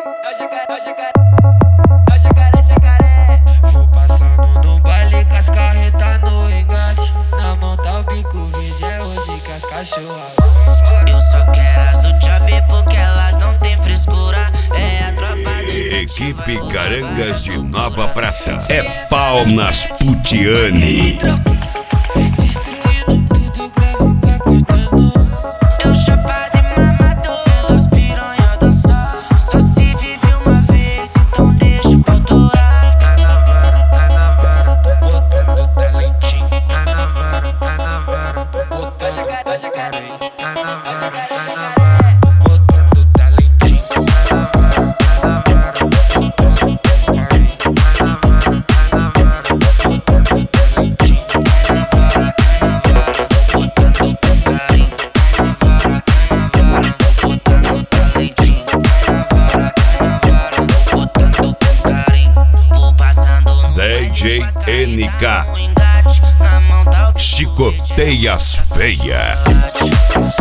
jacaré. Vou passando no baile com as carretas no engate. Na mão tá o bico verde, é hoje que as cachorras. Eu só quero as do job porque elas não tem frescura. É a tropa do Equipe Carangas de Nova Prata. É pau nas Putiane. Destruindo tudo, grave, vai cortando. Eu chapado e mamado, vendo as piranha dançar. Só se vive uma vez, então deixa o pau torar. Tá na vara, tô botando talentinho. Tá na vara, tô botando Jacaré. Tá na vara, tô botando talentinho. Tá na vara, tô botando carinho. Tá na vara, tô botando talentinho. Tá na vara, botando carinho. Tá na vara, botando talentinho. Tá na vara, botando carinho. Vou passando no DJ NK. engate. Na mão tá o Chicoteia as feia.